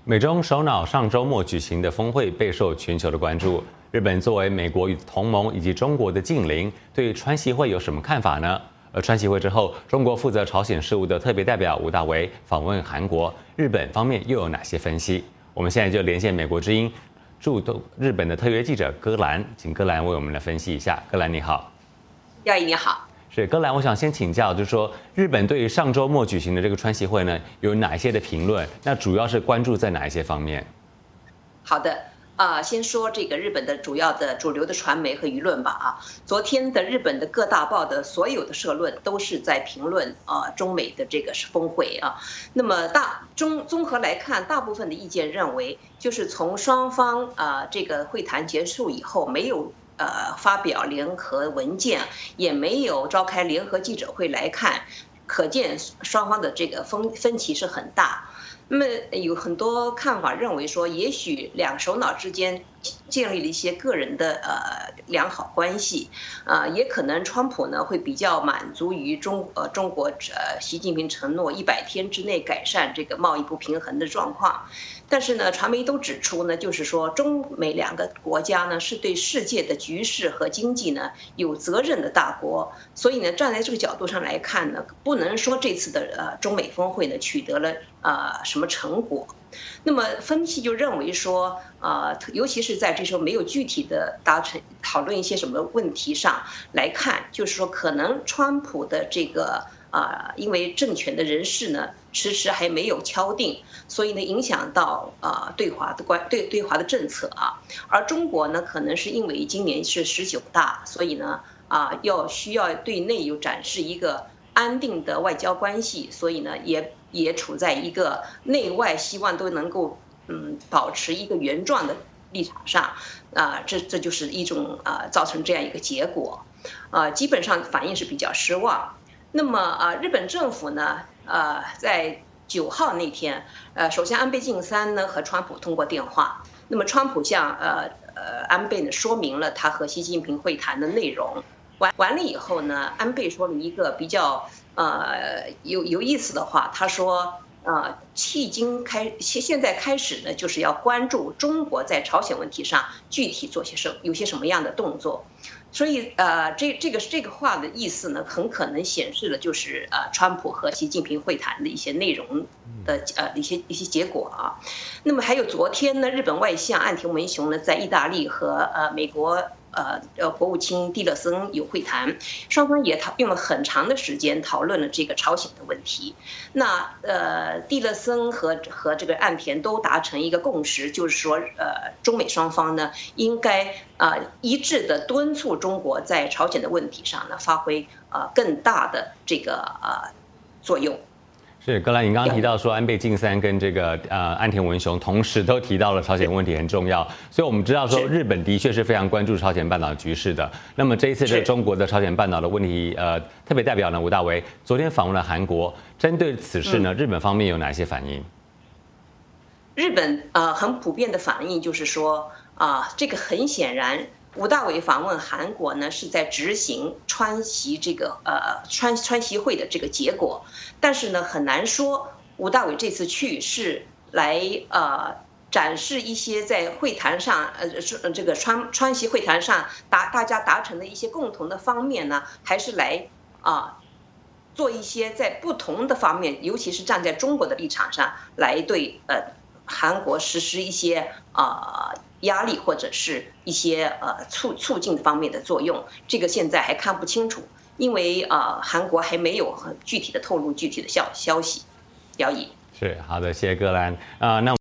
美中首脑上周末举行的峰会备受全球的关注。日本作为美国与同盟以及中国的近邻，对川习会有什么看法呢？而川习会之后，中国负责朝鲜事务的特别代表吴大维访问韩国，日本方面又有哪些分析？我们现在就连线美国之音驻日本的特约记者戈兰，请戈兰为我们来分析一下。戈兰你好。 耀仪你好。 是戈兰，我想先请教，就是说日本对于上周末举行的这个川习会呢，有哪一些的评论？那主要是关注在哪一些方面？ 好的，先说这个日本的主要的主流的传媒和舆论吧。昨天的日本的各大报的所有的社论都是在评论中美的这个峰会啊。那么综合来看，大部分的意见认为，就是从双方这个会谈结束以后，没有发表联合文件，也没有召开联合记者会来看，可见双方的这个分歧是很大。那么有很多看法认为说，也许两首脑之间建立了一些个人的良好关系，也可能川普呢会比较满足于中国习近平承诺100天之内改善这个贸易不平衡的状况。但是呢，传媒都指出呢，就是说中美两个国家呢是对世界的局势和经济呢有责任的大国，所以呢，站在这个角度上来看呢，不能说这次的中美峰会呢取得了什么成果。那么分析就认为说，尤其是在这时候没有具体的讨论一些什么问题上来看，就是说可能川普的这个因为政权的人事呢迟迟还没有敲定，所以呢影响到对华的政策啊。而中国呢可能是因为今年是19大，所以呢需要对内有展示一个安定的外交关系，所以呢也处在一个内外希望都能够保持一个原状的立场上这就是一种造成这样一个结果基本上反应是比较失望。那么日本政府呢在9号那天首相安倍晋三呢和川普通过电话，那么川普向安倍呢说明了他和习近平会谈的内容。完了以后呢，安倍说了一个比较有意思的话，他说现在开始呢，就是要关注中国在朝鲜问题上具体有些什么样的动作。所以这个话的意思呢，很可能显示了就是川普和习近平会谈的一些内容的一些结果啊。那么还有昨天呢，日本外相岸田文雄呢在意大利和美国国务卿蒂勒森有会谈，双方也用了很长的时间讨论了这个朝鲜的问题。那蒂勒森和这个岸田都达成一个共识，就是说中美双方呢应该一致的敦促中国在朝鲜的问题上呢发挥更大的这个作用。 是戈兰，你刚刚提到说安倍晋三跟这个岸田文雄同时都提到了朝鲜问题很重要，所以我们知道说日本的确是非常关注朝鲜半岛局势的。那么这一次的中国的朝鲜半岛的问题，特别代表呢吴大维昨天访问了韩国，针对此事呢，日本方面有哪些反应？ 日本很普遍的反应就是说这个很显然。吴大维访问韩国呢，是在执行川习会的这个结果，但是呢，很难说吴大维这次去是来展示一些在会谈上这个川习会谈上大家达成的一些共同的方面呢，还是来做一些在不同的方面，尤其是站在中国的立场上来对韩国实施一些压力或者是一些促进方面的作用，这个现在还看不清楚，因为韩国还没有很具体的透露具体的消息。姚毅。 是好的，谢谢戈兰那